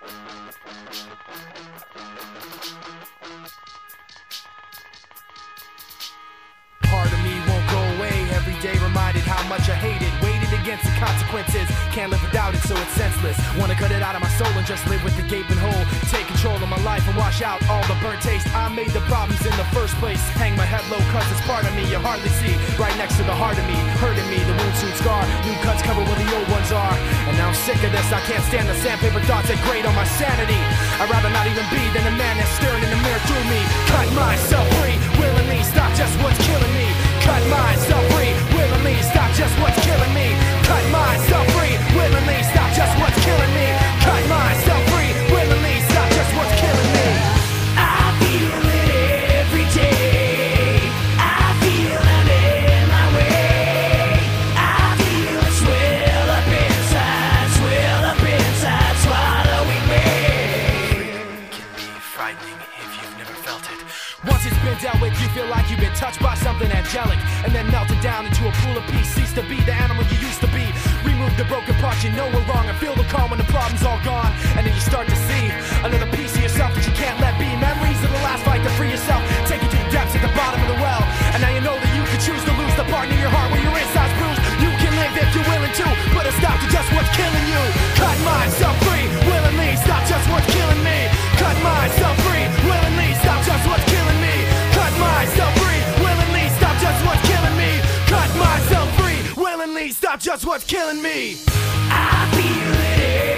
Part of me won't go away, every day reminded how much I hate it. Weighted against the consequences, can't live without it, so it's senseless. Wanna cut it out of my soul and just live with the gaping hole. Take control of my life and wash out all the burnt taste. I made the problems in the first place. Hang my head low cause it's part of me you hardly see. Right next to the heart of me, hurting me, the wound soon scar. New cuts cover where the old ones are. And now I'm sick of this, I can't stand the sandpaper thoughts that grate on my sanity. I'd rather not even be than a man that's staring in the mirror through me. Cut myself free, willingly, stop just what's killing me. Cut myself free, willingly, stop just what's killing me. Cut myself free, willingly, stop just what's killing me. Cut myself free, willingly, stop just what's killing me. I feel it every day. I feel it in my way. I feel it swell up inside, swallowing me. Can be frightening if you've never felt it. Once it's been dealt with, you feel like you've been touched by something angelic, and then melted down into a pool of peace. Cease to be the animal you used to be. Remove the broken parts you know were wrong, and feel the calm when the problem's all gone. And then you start to see another piece of yourself that you can't let be. Memories of the last fight to free yourself, take you to the depths at the bottom of the well. And now you know that you can choose to lose the part in your heart where your inside's bruised. You can live if you're willing to, put a stop to just what's killing you. Cut myself free, willingly, stop just what's killing me. Cut myself free, willingly, stop just what's killing me. Cut myself free, willingly, stop just what's killing me. Cut myself free, willingly, stop just what's killing me. I feel it.